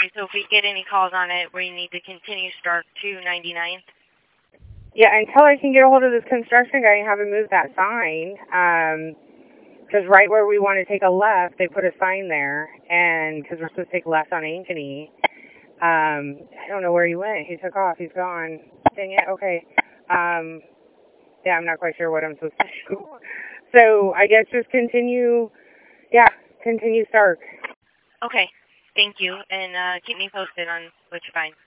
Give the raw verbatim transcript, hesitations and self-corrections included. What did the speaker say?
So if we get any calls on it, we need to continue Stark to ninety-ninth? Yeah, until I can get a hold of this construction guy and have him move that sign, um, because right where we want to take a left, they put a sign there, and because we're supposed to take left on Ankeny. Um, I don't know where he went. He took off. He's gone. Dang it. Okay. Um, yeah, I'm not quite sure what I'm supposed to do. So I guess just continue, yeah, continue Stark. Okay. Thank you, and uh, keep me posted on what you find.